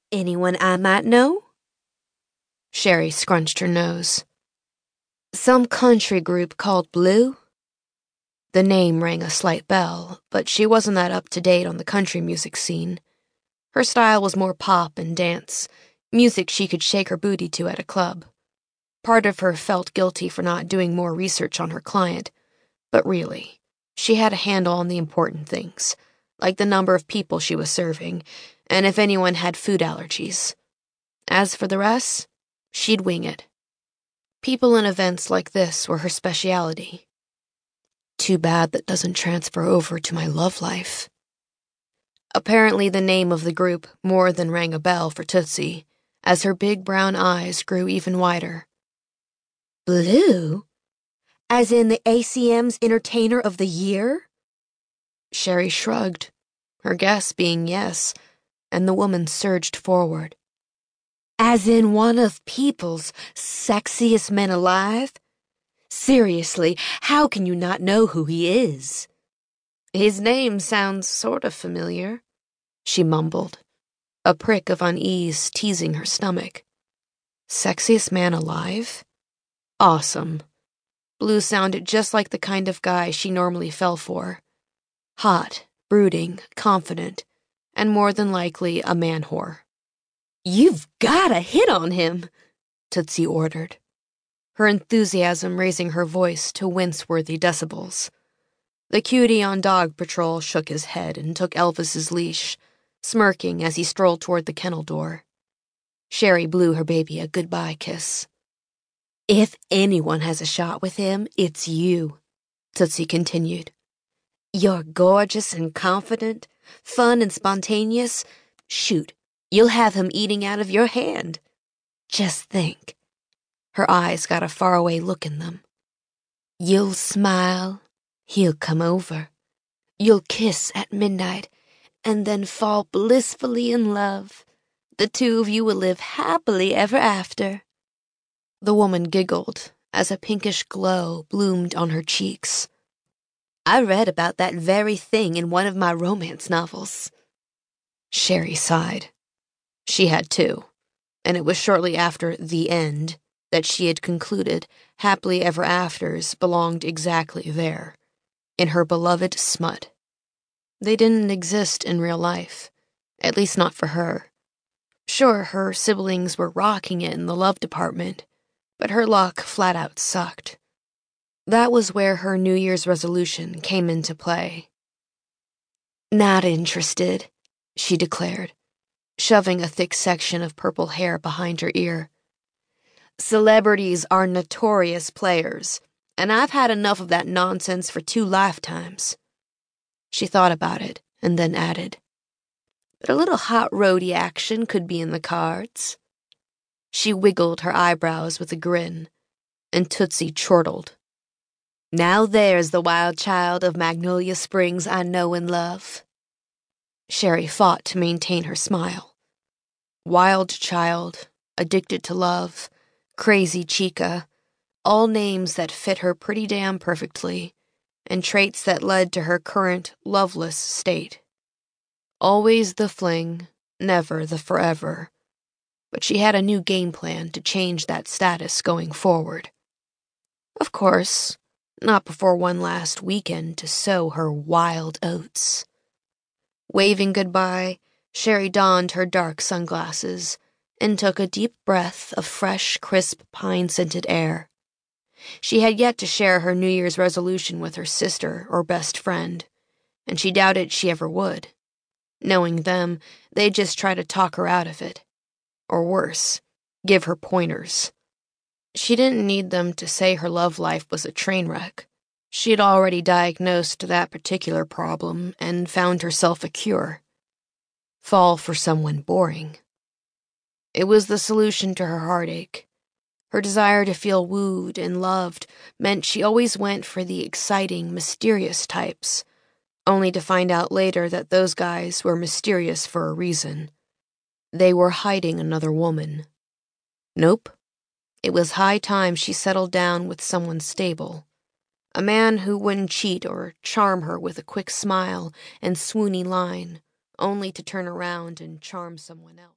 Anyone I might know? Sherry scrunched her nose. Some country group called Blue? The name rang a slight bell, but she wasn't that up-to-date on the country music scene. Her style was more pop and dance, music she could shake her booty to at a club. Part of her felt guilty for not doing more research on her client, but really, she had a handle on the important things, like the number of people she was serving, and if anyone had food allergies. As for the rest, she'd wing it. People and events like this were her specialty. Too bad that doesn't transfer over to my love life. Apparently the name of the group more than rang a bell for Tootsie, as her big brown eyes grew even wider. Blue? As in the ACM's Entertainer of the Year? Sherry shrugged, her guess being yes, and the woman surged forward. As in one of People's sexiest men alive? Seriously, how can you not know who he is? His name sounds sort of familiar, she mumbled, a prick of unease teasing her stomach. Sexiest man alive? Awesome. Blue sounded just like the kind of guy she normally fell for. Hot, brooding, confident, and more than likely a man-whore. You've gotta hit on him, Tootsie ordered, her enthusiasm raising her voice to wince-worthy decibels. The cutie on dog patrol shook his head and took Elvis's leash, smirking as he strolled toward the kennel door. Sherry blew her baby a goodbye kiss. If anyone has a shot with him, it's you, Tootsie continued. You're gorgeous and confident, fun and spontaneous. Shoot, you'll have him eating out of your hand. Just think. Her eyes got a faraway look in them. You'll smile, he'll come over. You'll kiss at midnight, and then fall blissfully in love. The two of you will live happily ever after. The woman giggled as a pinkish glow bloomed on her cheeks. I read about that very thing in one of my romance novels. Sherry sighed. She had too, and it was shortly after the end that she had concluded happily ever afters belonged exactly there, in her beloved smut. They didn't exist in real life, at least not for her. Sure, her siblings were rocking it in the love department, but her luck flat out sucked. That was where her New Year's resolution came into play. Not interested, she declared, shoving a thick section of purple hair behind her ear. Celebrities are notorious players, and I've had enough of that nonsense for 2 lifetimes. She thought about it and then added, but a little hot roady action could be in the cards. She wiggled her eyebrows with a grin, and Tootsie chortled. Now there's the wild child of Magnolia Springs I know and love. Sherry fought to maintain her smile. Wild child, addicted to love, crazy chica, all names that fit her pretty damn perfectly, and traits that led to her current loveless state. Always the fling, never the forever. But she had a new game plan to change that status going forward. Of course, not before one last weekend to sow her wild oats. Waving goodbye, Sherry donned her dark sunglasses and took a deep breath of fresh, crisp, pine-scented air. She had yet to share her New Year's resolution with her sister or best friend, and she doubted she ever would. Knowing them, they'd just try to talk her out of it. Or worse, give her pointers. She didn't need them to say her love life was a train wreck. She had already diagnosed that particular problem and found herself a cure. Fall for someone boring. It was the solution to her heartache. Her desire to feel wooed and loved meant she always went for the exciting, mysterious types, only to find out later that those guys were mysterious for a reason. They were hiding another woman. Nope. It was high time she settled down with someone stable. A man who wouldn't cheat or charm her with a quick smile and swoony line, only to turn around and charm someone else.